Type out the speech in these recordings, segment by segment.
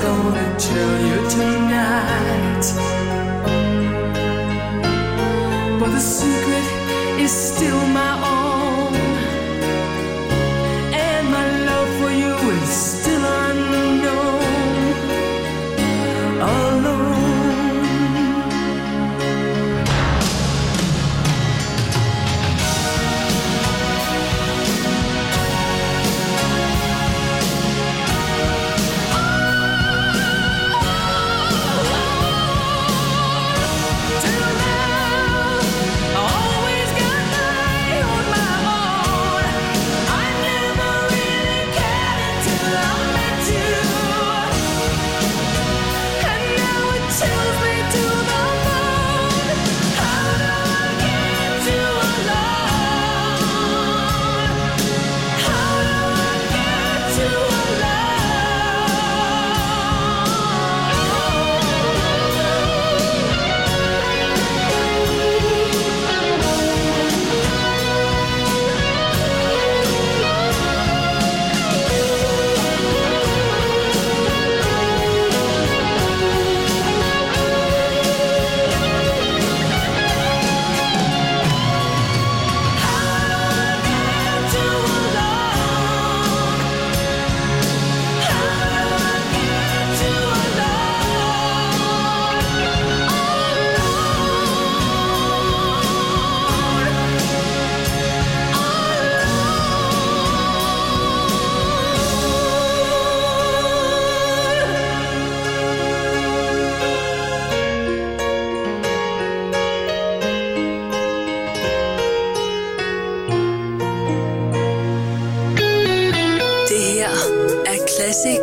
gonna tell you tonight, but the secret is still my own, and my love for you is still unknown, alone. Classic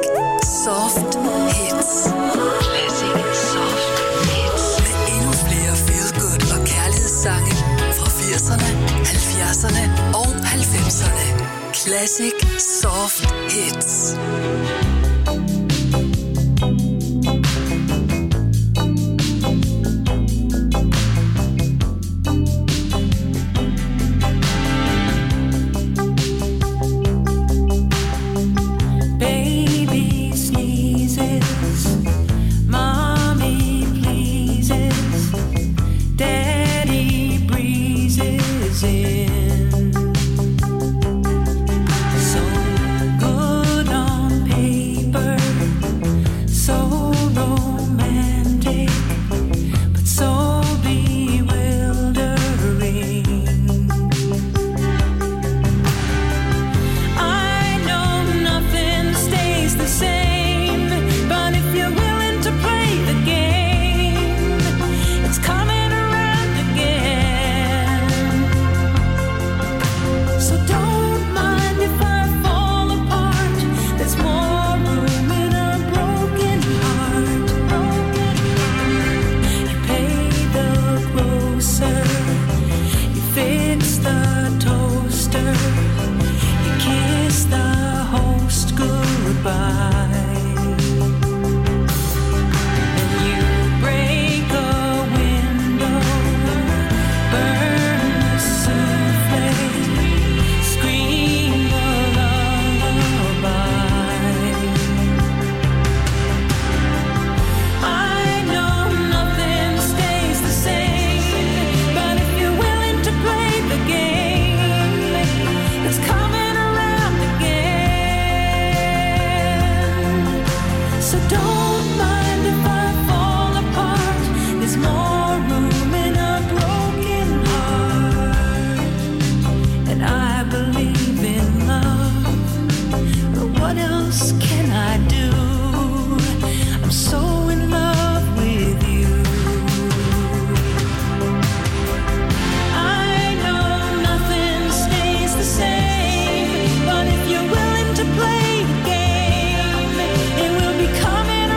Soft Hits. Classic Soft Hits. Med endnu flere feel-good og kærlighedssange fra 80'erne, 70'erne og 90'erne. Classic Soft Hits. Coming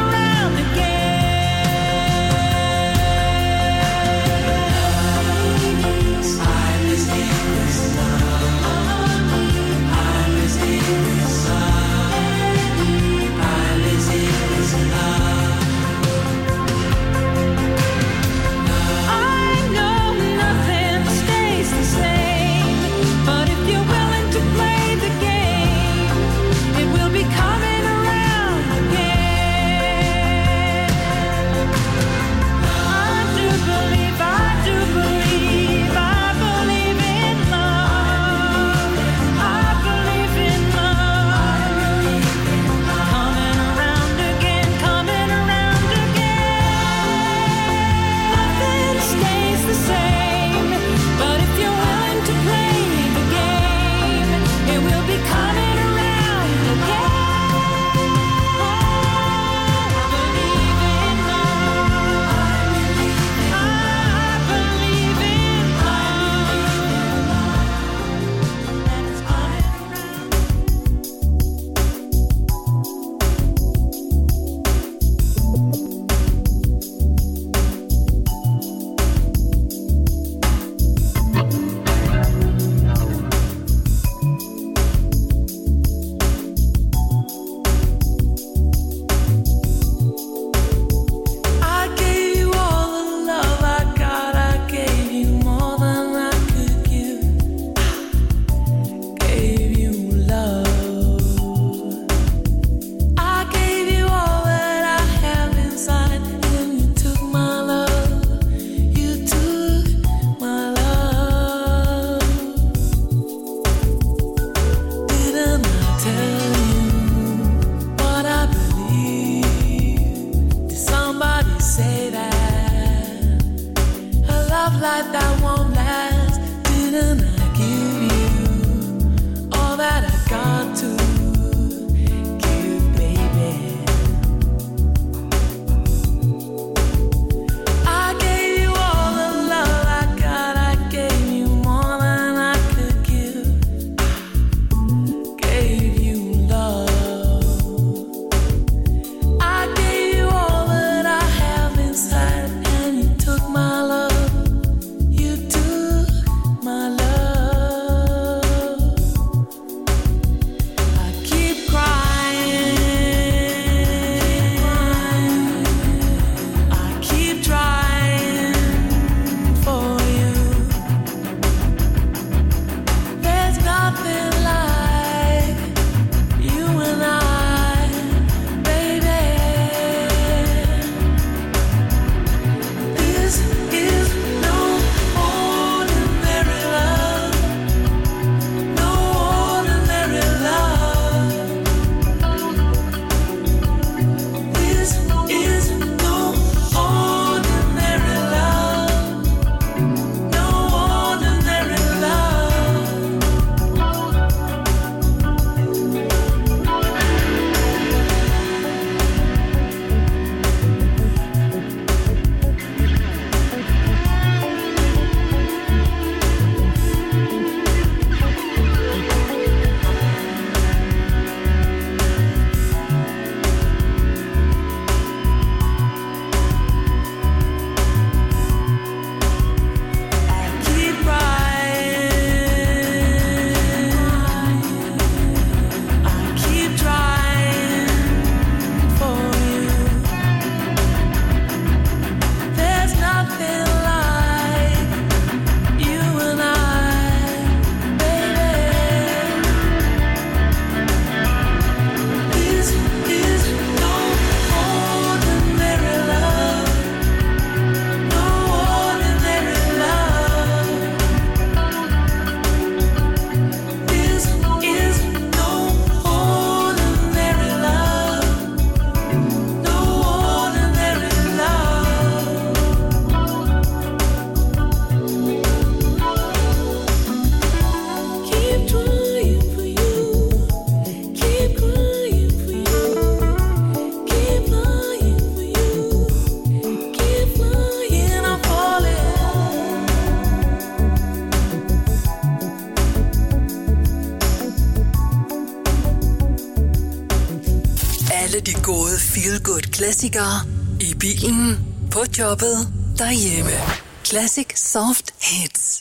feel good klassikere i bilen, på jobbet, derhjemme. Classic Soft Hits.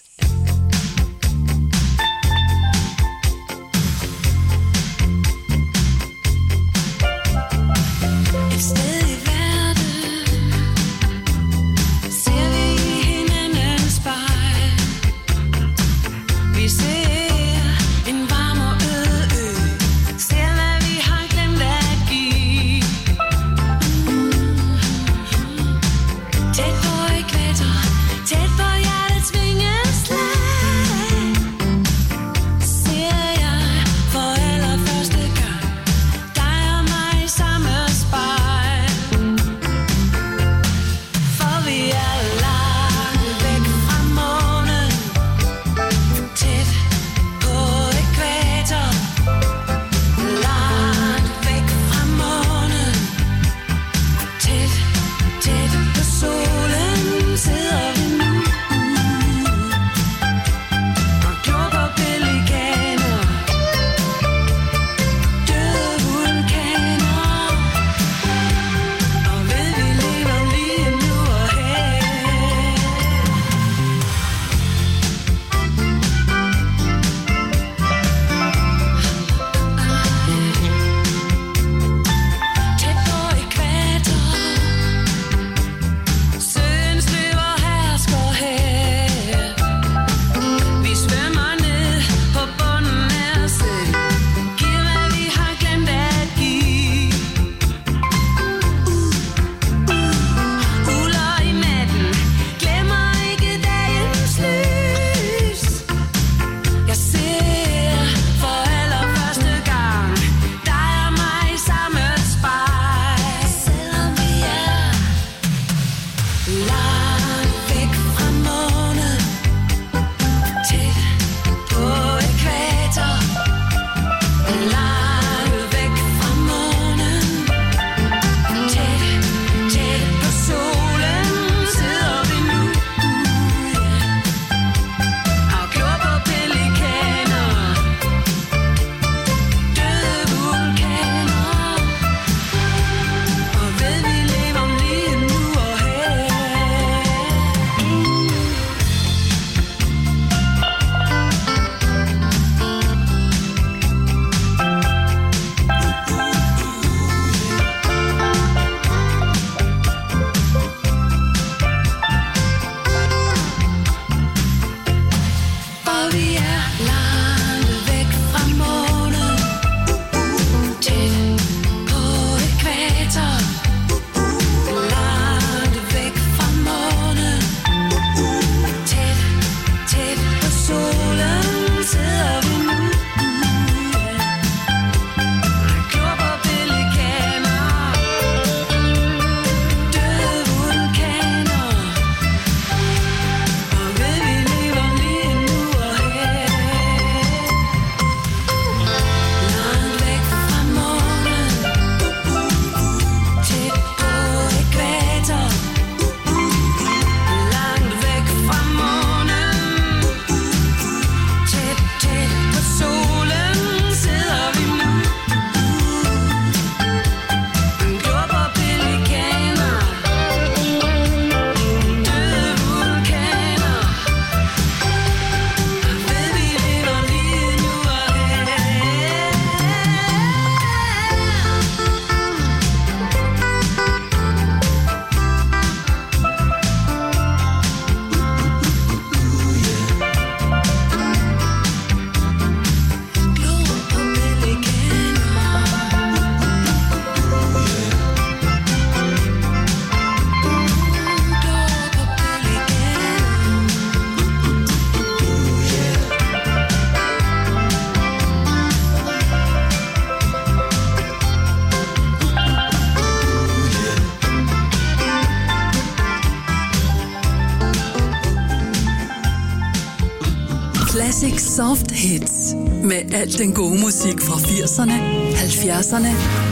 Classic Soft Hits. Med al den gode musik fra 80'erne, 70'erne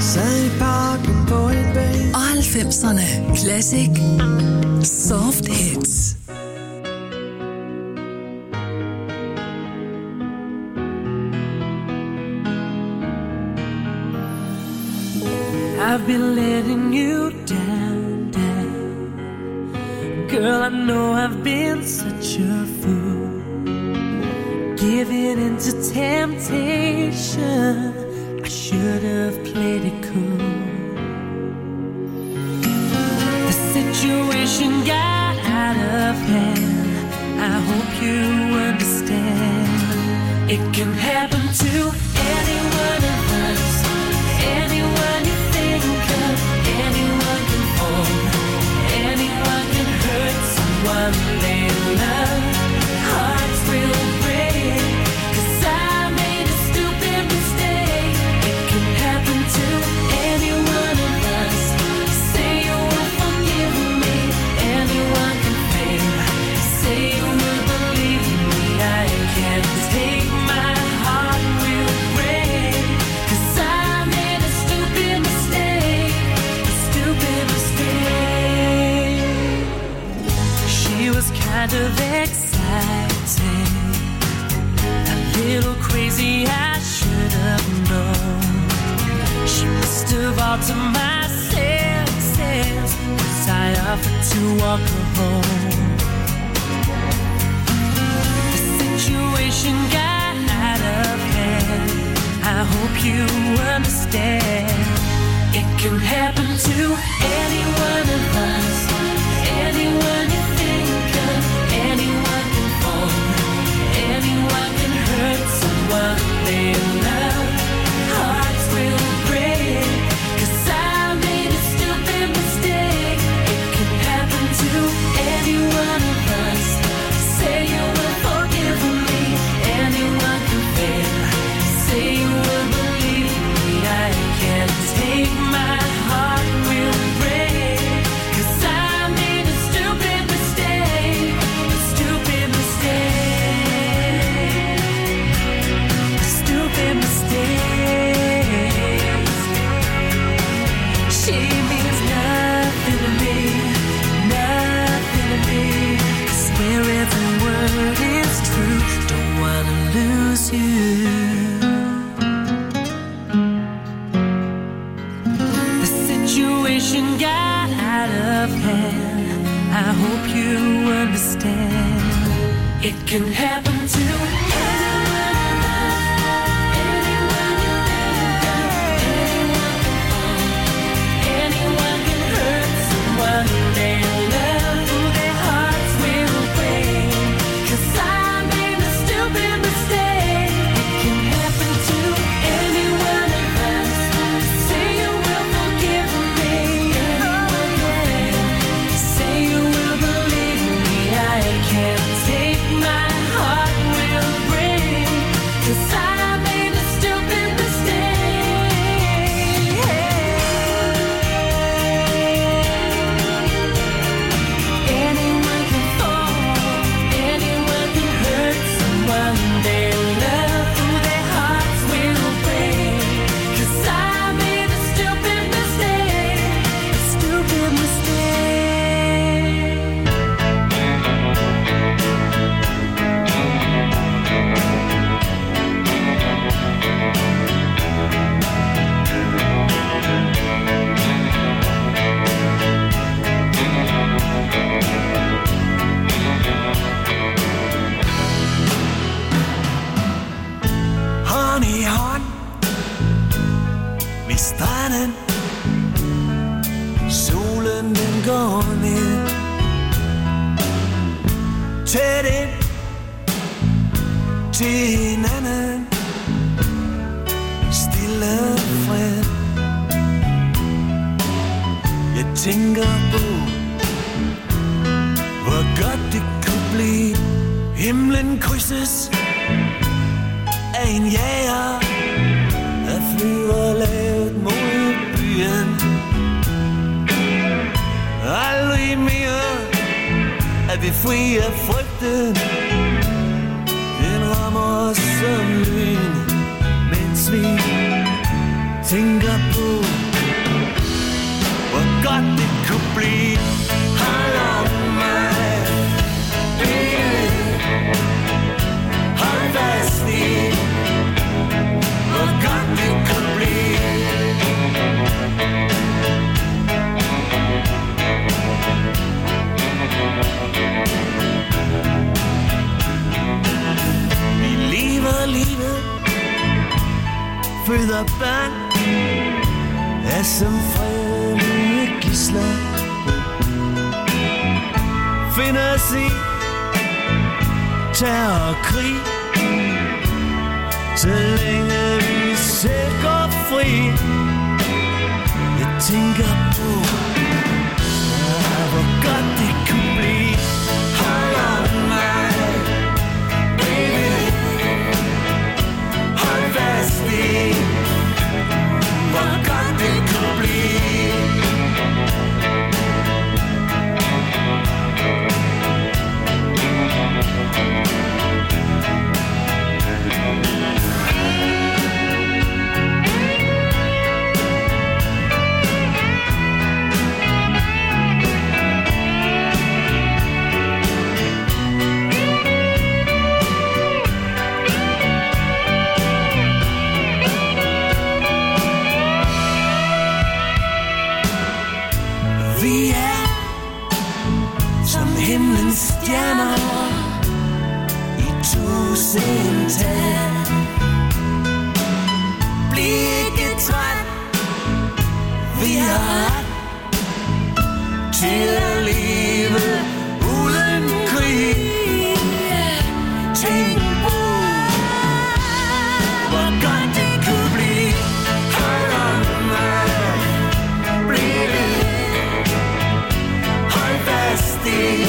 og 90'erne. Classic Soft Hits. I've I've been letting you down, girl, I know I've been such a fool, giving into temptation. I should have played it cool. The situation got out of hand. I hope you understand. It can happen to any one of us. Anyone you think of, anyone can fall. Anyone can hurt someone they love. Hearts will break, 'cause I made a stupid mistake. It can happen to any one of us. Say you will forgive me. Anyone can fail. Say you will believe me. I can't take my heart will break, 'cause I made a stupid mistake. A stupid mistake. She was kind of exciting, a little crazy, I should have known. She must have altered my senses, 'cause I offered to walk her home. The situation got out of hand. I hope you understand. It can happen to any one of us. Anyone you think of, anyone can fall. Anyone can hurt someone they love. Hearts will break, 'cause I made a stupid mistake. It can happen to any one of us. Say you will forgive me. Anyone can fail. Say you will believe me. I can't take my heart will break, 'cause I made a stupid mistake. A stupid mistake. A stupid mistake. She means nothing to me. Nothing to me. 'Cause where every word is true, don't wanna lose you. The situation got out of hand. I hope you understand. It can happen to anyone of us. Anyone you think of, anyone can fall. Anyone can hurt someone they love. Their hearts will break, 'cause I made a stupid mistake. It can happen to any one of us. Say you will forgive me. Anyone can fail. Say you will believe me. I can't take my heart will break, 'cause I made a stupid mistake. Anyone can fall. Anyone can hurt someone they love. Their hearts will break, 'cause I made a stupid mistake. A stupid mistake. Hånd i hånd ved stranden. Solen den går ned. Tæt ind til hinanden. Stille fred. Jeg tænker på, hvor godt det kunne blive. Himlen krydses af en jager, der flyver lavt mod byen. Aldrig mere er vi fri af frygten. Den rammer os som lyn, mens vi tænker på, hvor godt det kunne blive. Hold om mig, baby. Hold fast i, hvor godt det kunne blive. og børn er som fredelige gidsler. Find os i terror og krig, så længe vi selv går fri. Jeg tænker på, hvor godt det kunne blive. Hold om mig, baby. Hold fast i, hvor godt det kunne blive. Stjerner i tusindtal. Bliv ikke træt, vi har ret til at leve uden krig. Tænk på, hvor godt det kunne blive. Hold om mig, bliv ved, hold fast i.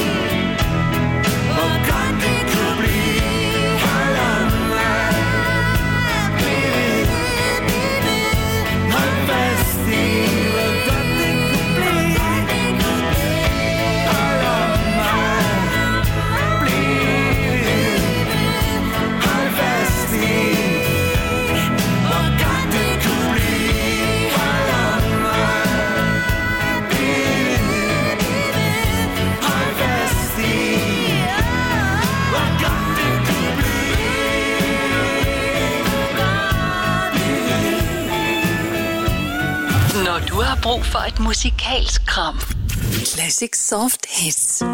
Du har brug for et musikalsk kram. Classic Soft Hits.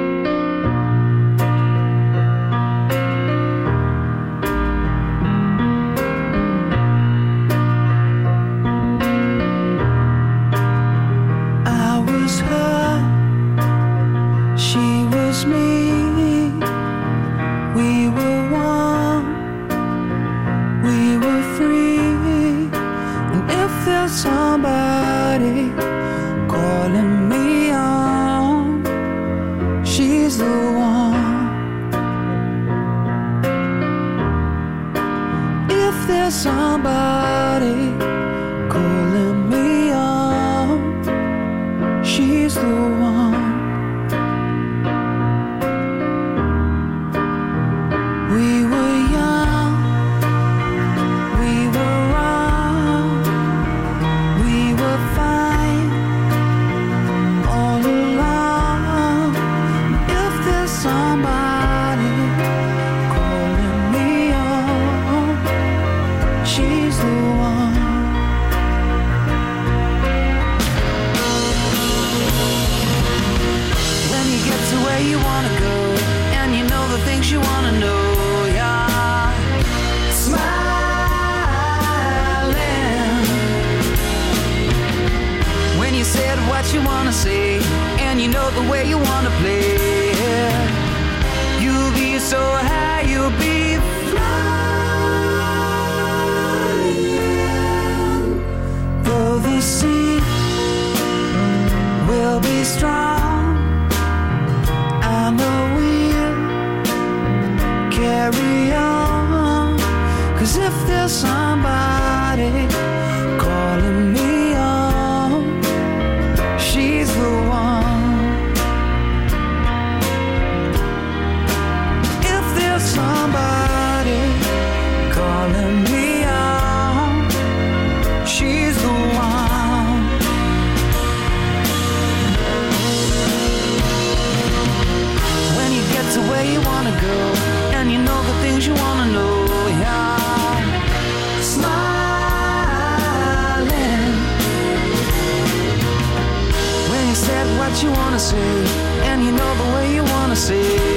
what you wanna say, and you know the way you wanna say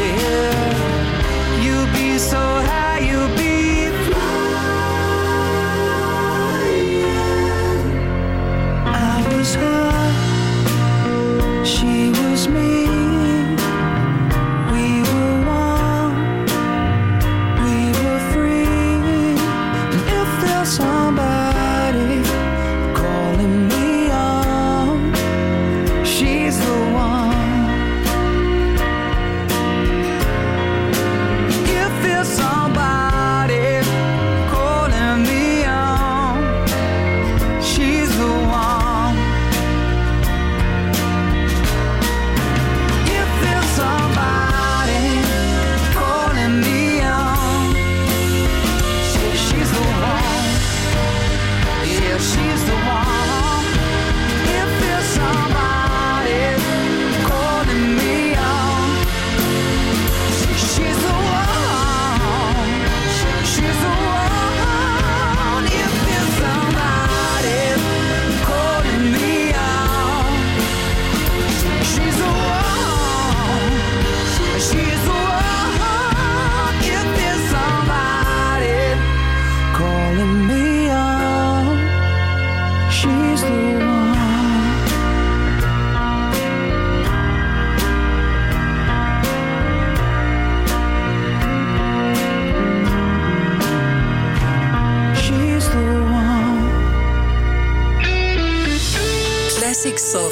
it. You'll be so high, you'll be flying.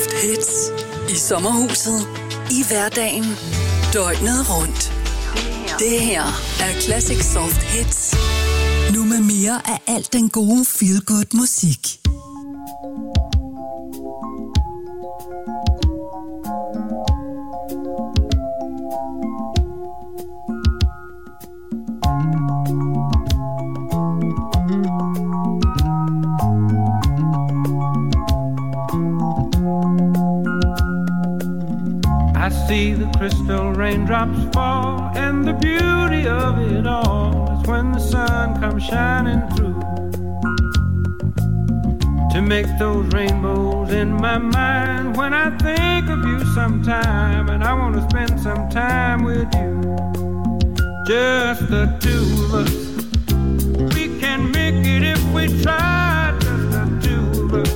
Soft Hits. I sommerhuset, i hverdagen, døgnet rundt. Det her er Classic Soft Hits. Nu med mere af alt den gode feel-good musik. See the crystal raindrops fall, and the beauty of it all is when the sun comes shining through to make those rainbows in my mind. When I think of you sometime, and I want to spend some time with you, just the two of us. We can make it if we try, just the two of us.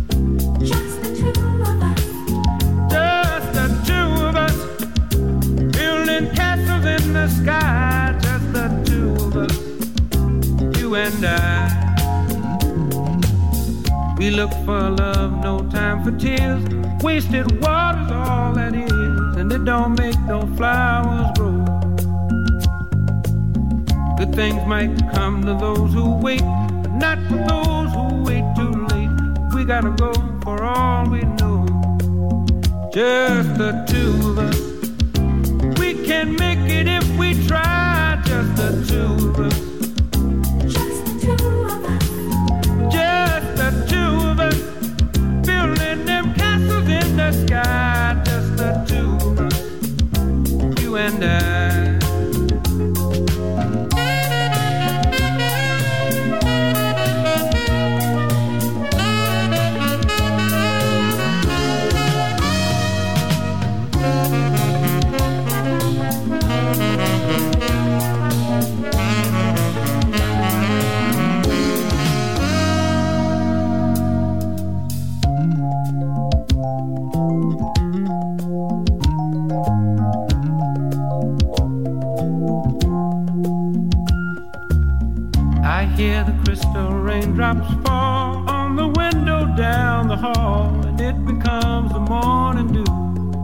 In the sky, just the two of us, you and I. We look for love, no time for tears. Wasted water's all that is, and it don't make no flowers grow. Good things might come to those who wait, but not for those who wait too late. We gotta go for all we know, just the two of us. Can make it if we try, just the two of us. Just the two of us. Just the two of us. Building them castles in the sky, just the two of us. You and I. Hear the crystal raindrops fall on the window down the hall, and it becomes the morning dew.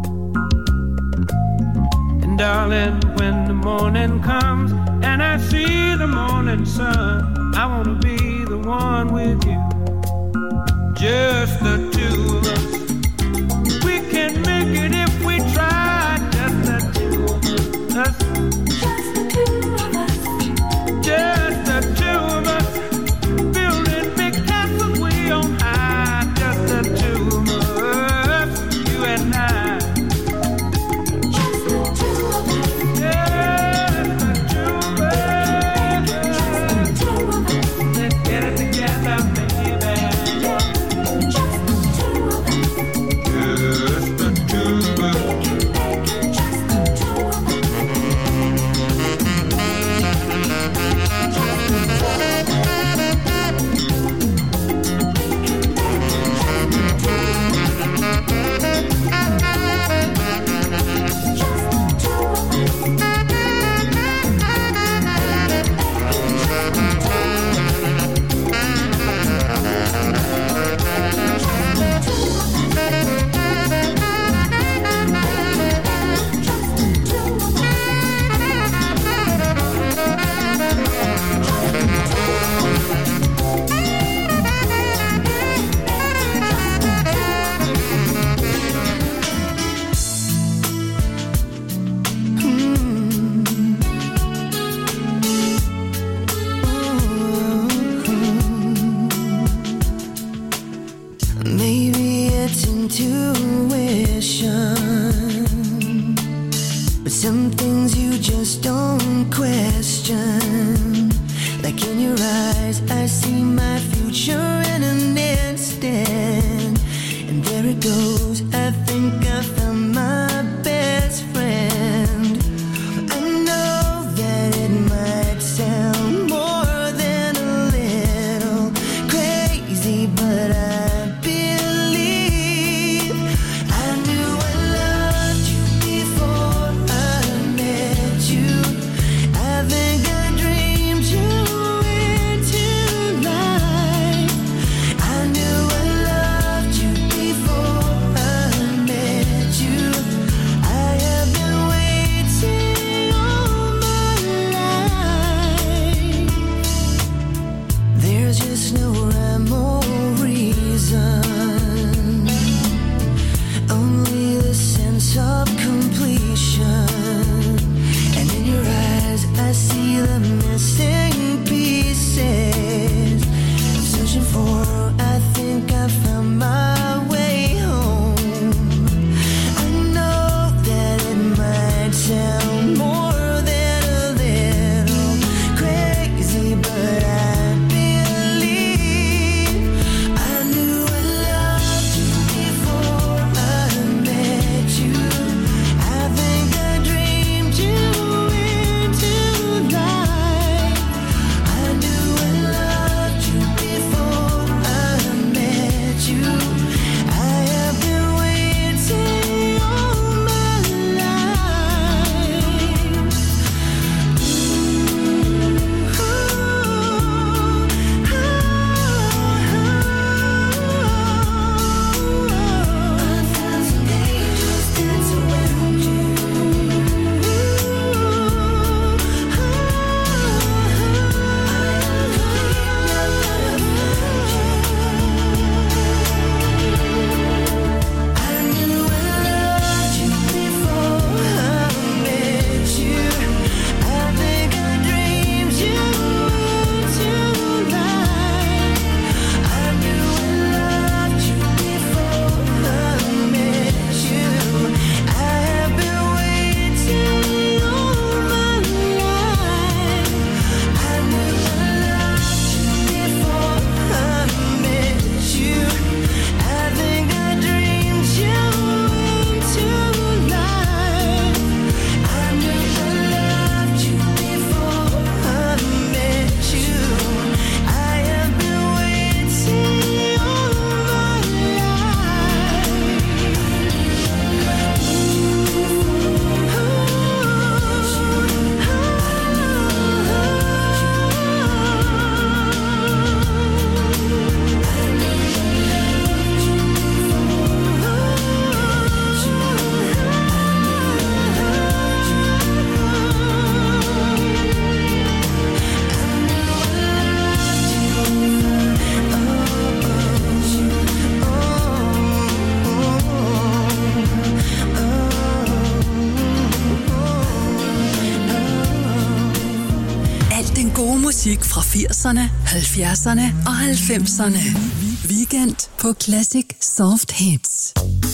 And darling, when the morning comes and I see the morning sun, I want to be the one with you, just the two of us. We can make it if we try, just the two of us. Just the two of us. Just the two of us. Building big castles way on high, just the two of us, you and I. Just the two of us. Just the two of us. Just the two of us. Let's get it together, baby. Just the two of us. Just the two of us. Just the two of us. only the sense of completion. And in your eyes I see the missing pieces. I'm searching for, I think I found my way home. I know that it might sound more than a little crazy, but I believe I knew I loved you before I met you. I think I dreamed you into life. I knew I loved you before I met you. I have been waiting all my life. A thousand angels dance around you. I knew I loved you before I met you. I think I dreamed you into life. I knew I loved you before I met you. I have been waiting all my life. I knew I loved you before I met you. I think I dreamed you into life. I knew I loved you before I met you. I have been waiting all my Alt den gode musik fra 80'erne, 70'erne og 90'erne. Weekend på Classic Soft Hits.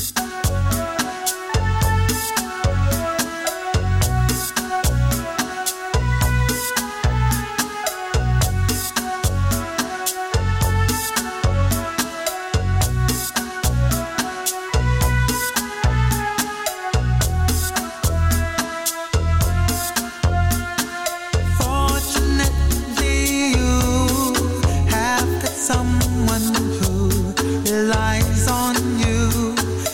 Fortunately, you have got someone who relies on you.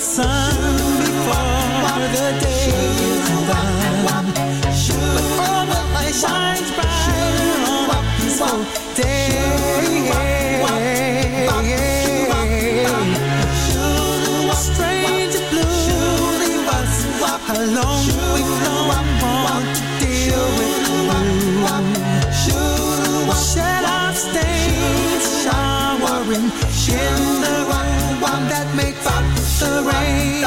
sun before the day is done. Before the light shines bright on a peaceful day. Strange blue was alone. We don't want to deal with you. Shed off stains, showering in the one that makes up the rain.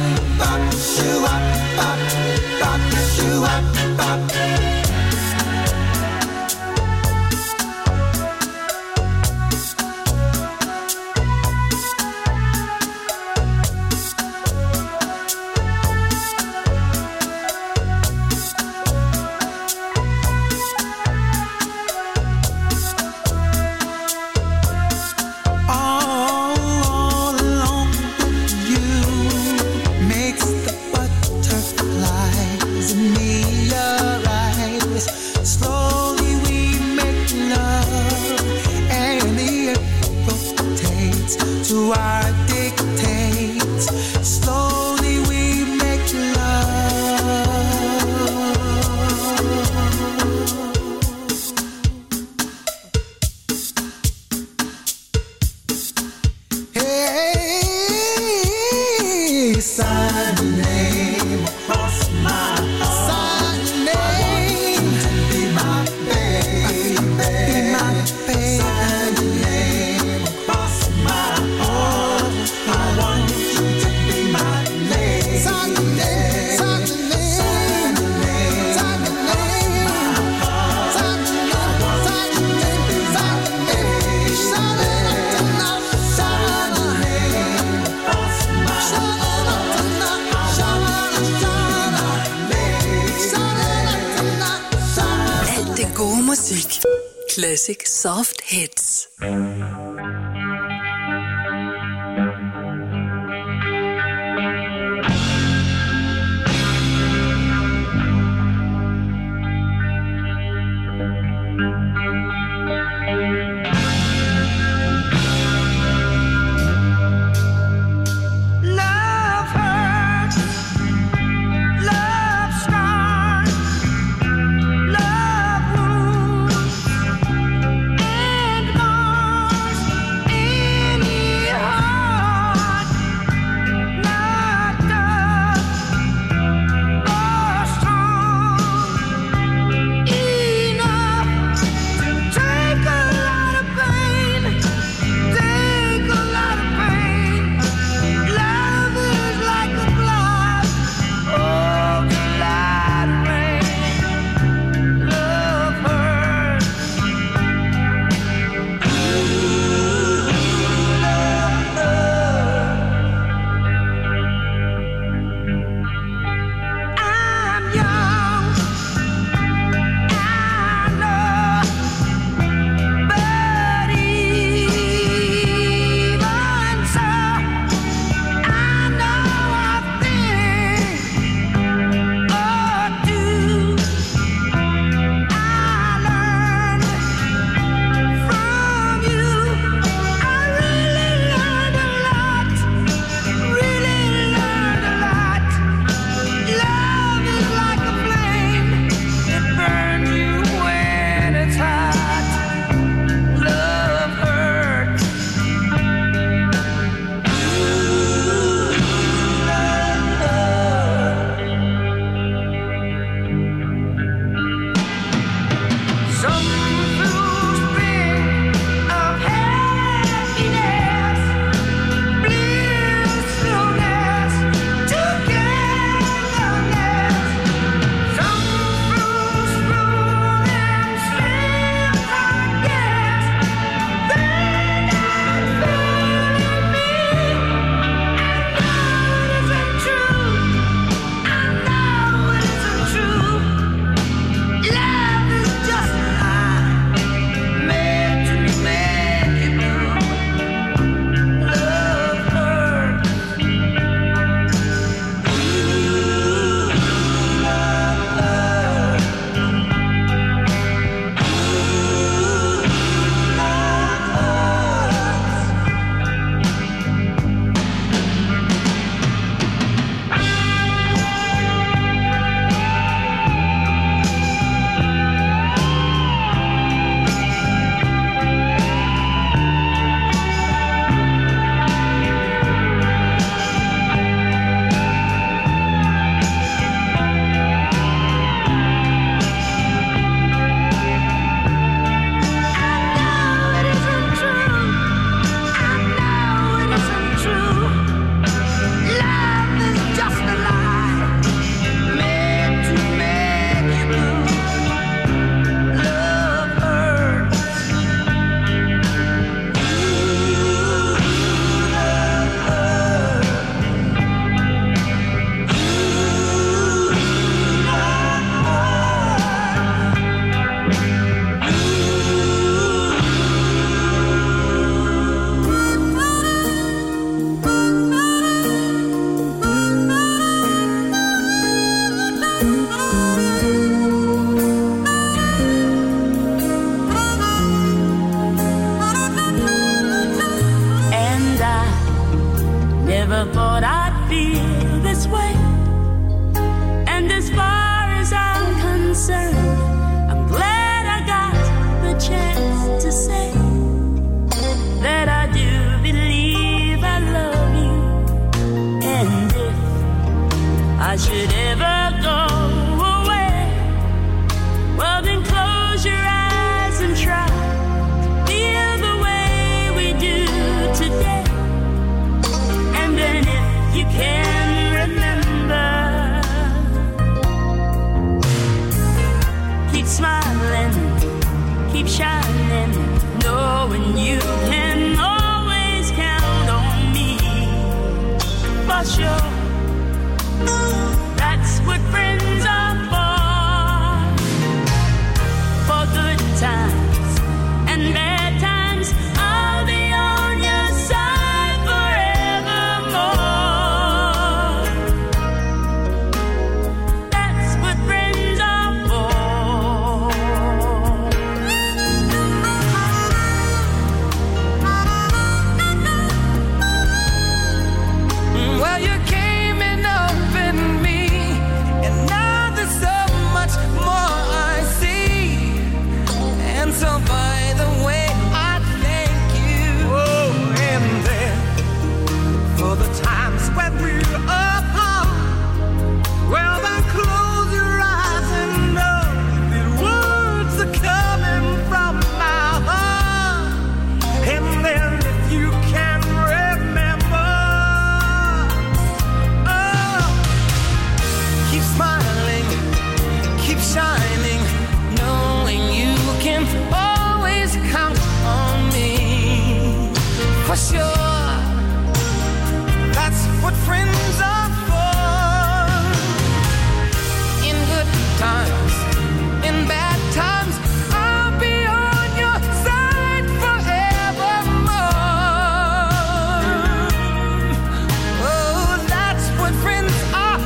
Classic Soft Hits. Love this way. And as far as I'm concerned, I'm glad I got the chance to say that I do believe I love you. And if I should ever go away, well then close your eyes and try to feel the way we do today. And then if you can remember, keep smiling, keep shining, knowing you can always count on me. For sure, that's what friends are for good times and bad times. I'll be on your side forevermore. That's what friends are for. Well, you came in up in me, and now there's so much more I see. And so by the way, I thank you. Oh, and then for the times when we're apart, well then close your eyes and know that words are coming from my heart. And then if you can remember, oh, keep smiling, keep shining, knowing you can always count on me. For sure, that's what friends are for. In good times, in bad times, I'll be on your side forevermore. Oh, that's what friends are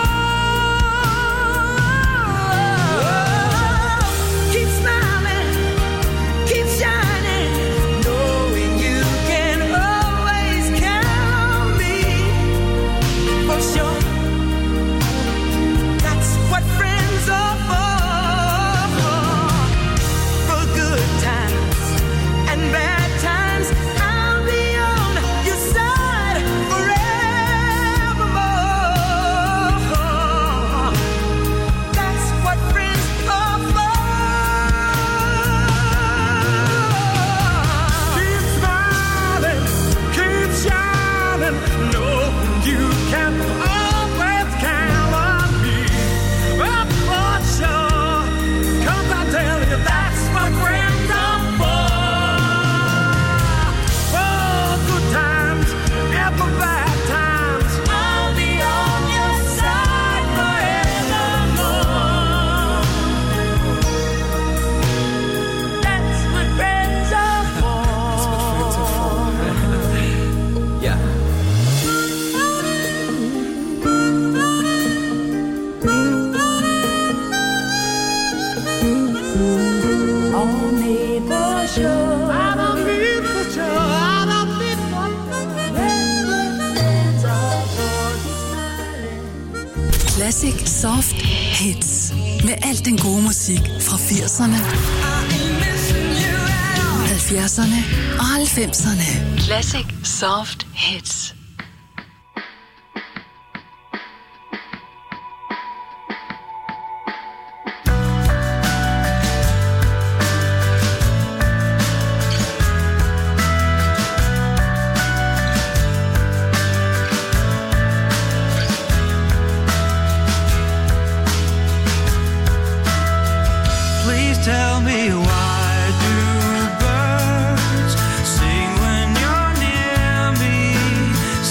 for. Keep smiling, keep shining, knowing you can always count on me. For sure, that's what friends are for good times and bad times. I'll be on your side forevermore. That's what friends are for. Keep smiling, keep shining, know you can always count on me. Oh, for sure, 'cause I tell you that's what friends are for. For good times and for bad times, I'll be on your side forevermore. That's what friends are for. Yeah. Only for sure. I don't need for sure, I don't need for Friends are for. Keep smiling. Classic Soft Hits. Med al den gode musik fra 80'erne, 70'erne og 90'erne. Classic Soft Hits. Please tell me, why do birds sing when you're near me?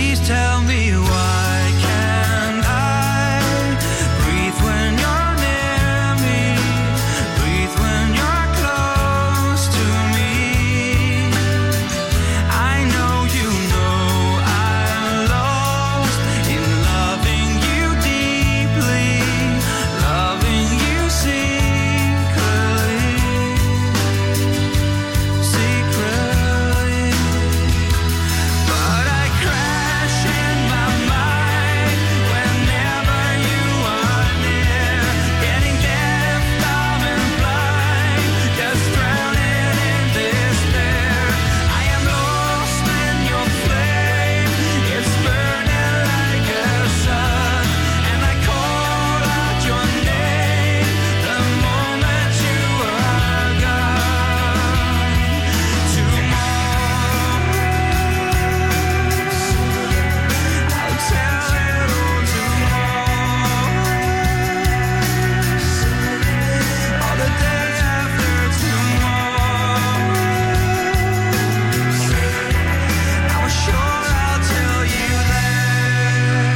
Please tell me why can't I breathe when you're near me, breathe when you're close to me. I know you know I'm lost in loving you deeply, loving you secretly, secretly. But I crash in my mind whenever you are near, getting deaf, dumb and blind, just drowning in despair. I am lost in your flame, it's burning like a sun, and I call out your name the moment you are gone. Tomorrow I'll tell it all tomorrow, or the day after tomorrow. I'm sure I'll tell you then.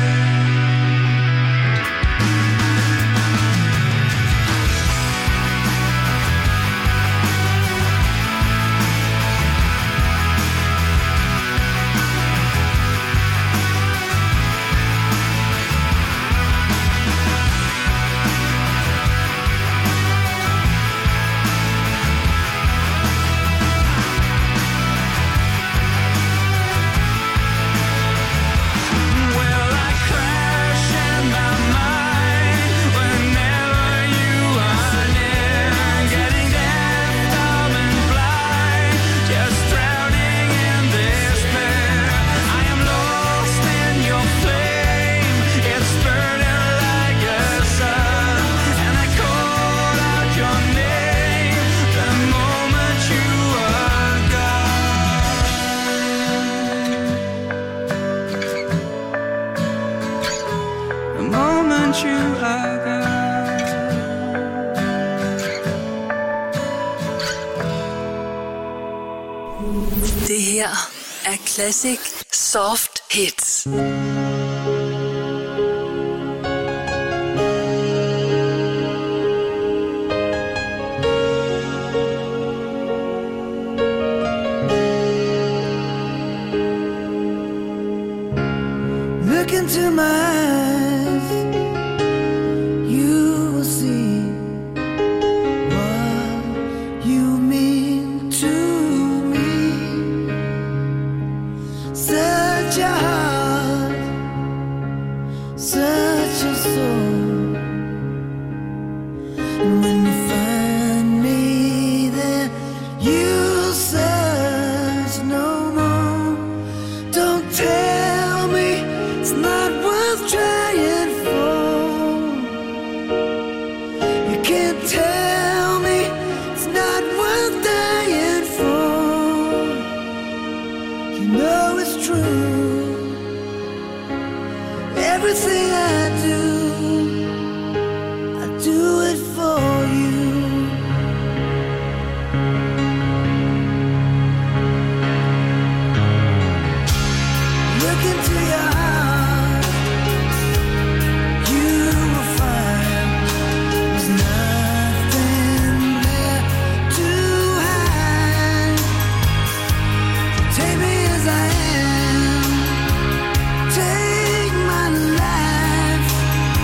Well, I crash in my mind whenever you are near, getting deaf, dumb and blind, just drowning in despair. I am lost in your flame, it's burning like a sun, and I call out your name the moment you are gone. The moment you are gone. Det her er Classic Soft Hits. Look into my eyes, you will see what you mean to me. Such a heart, such a soul. And when you find me there, you'll search no more. Don't tell me it's not worth trying for. You can't tell me it's not worth dying for. You know it's true. Everything I do it for you. Look into your heart, you will find there's nothing there to hide. Take me as I am, take my life.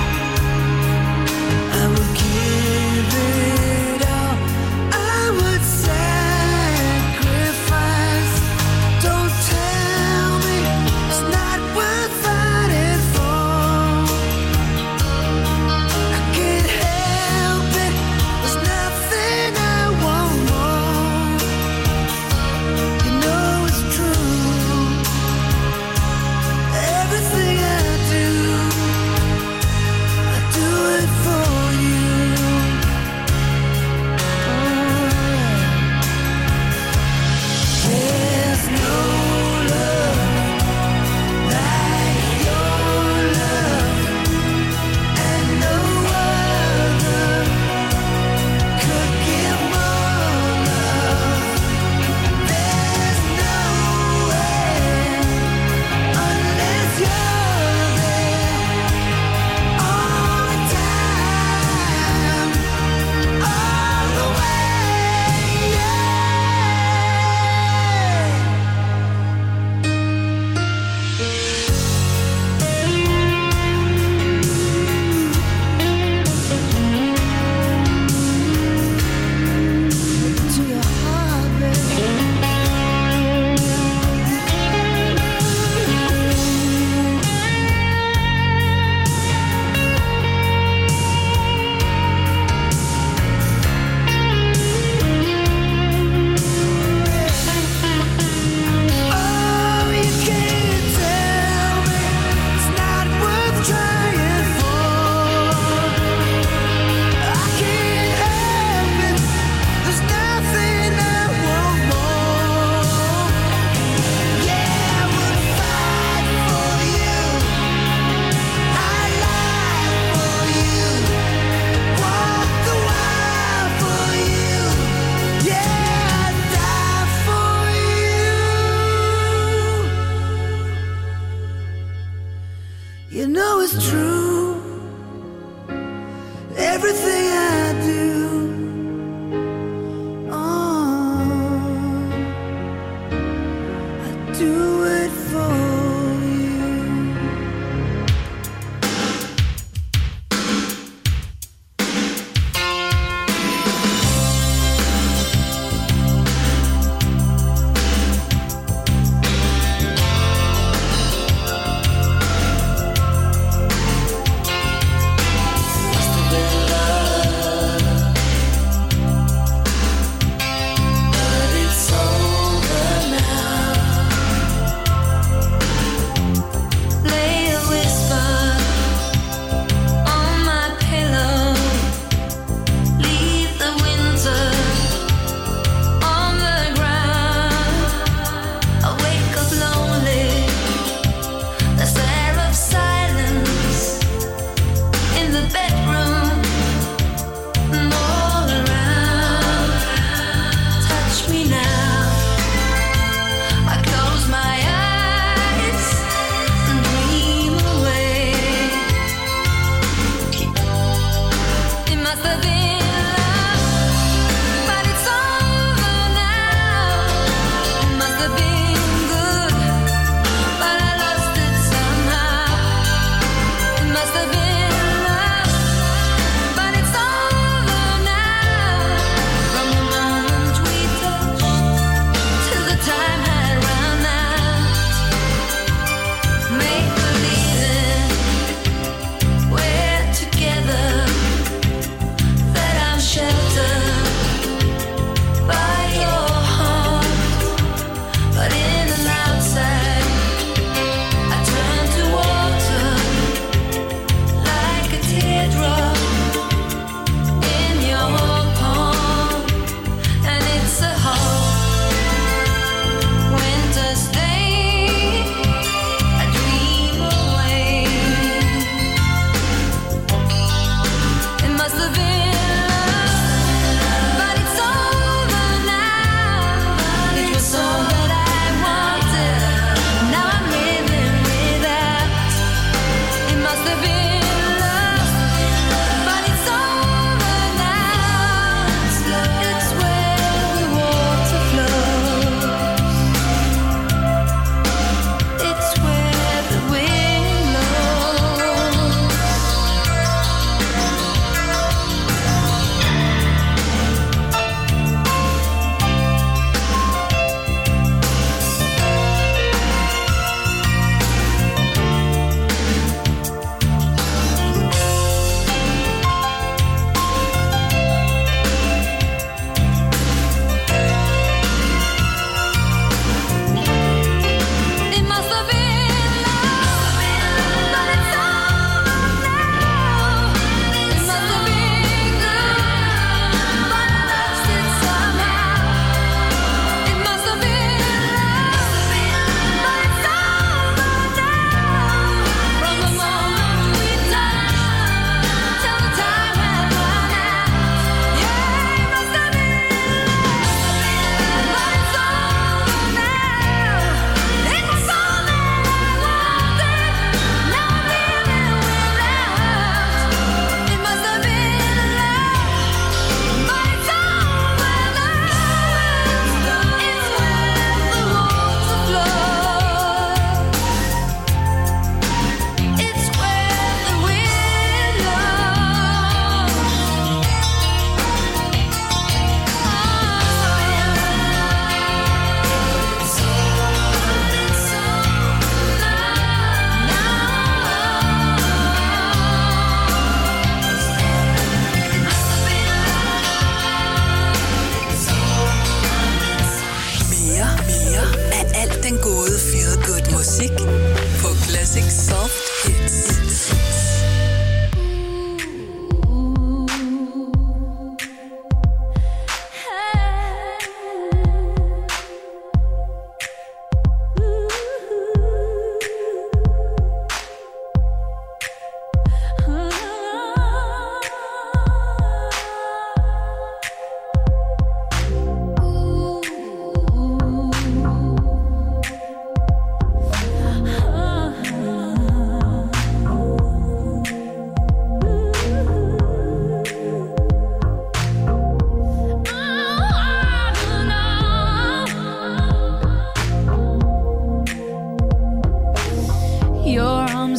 I would give it all, I would sacrifice. Don't tell me it's not worth do it for you.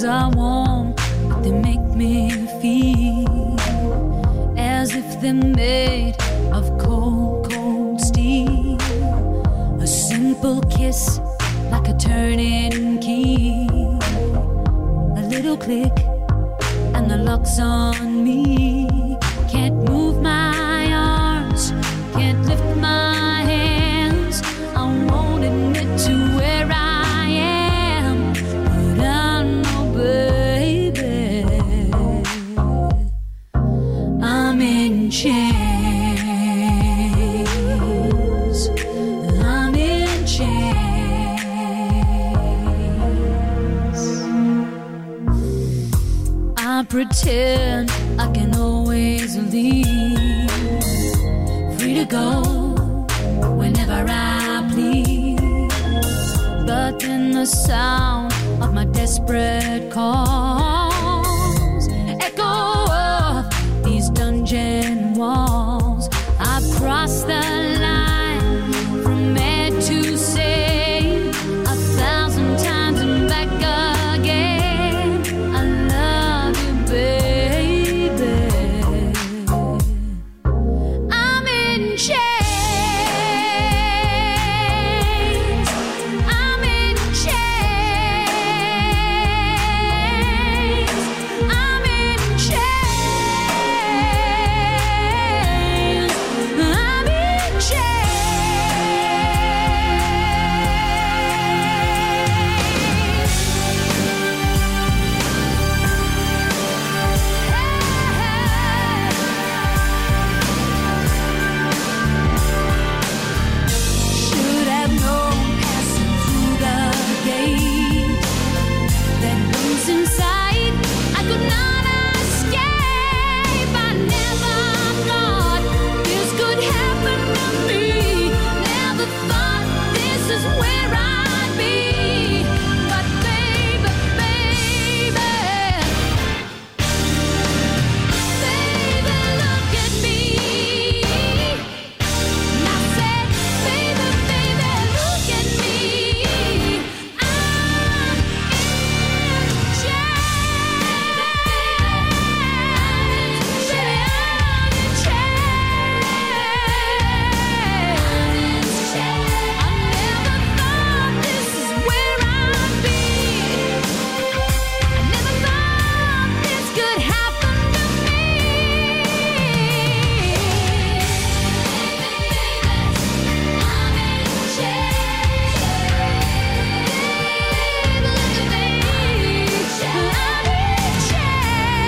are warm, but they make me feel as if they're made of cold, cold steel. A simple kiss like a turning key. A little click and the lock's on me. Can't move my arms, can't lift my hands. I won't admit to where I am, but I know, baby, I'm in chains. I'm in chains. I pretend I can always leave, free to go whenever I please. But then the sound of my desperate call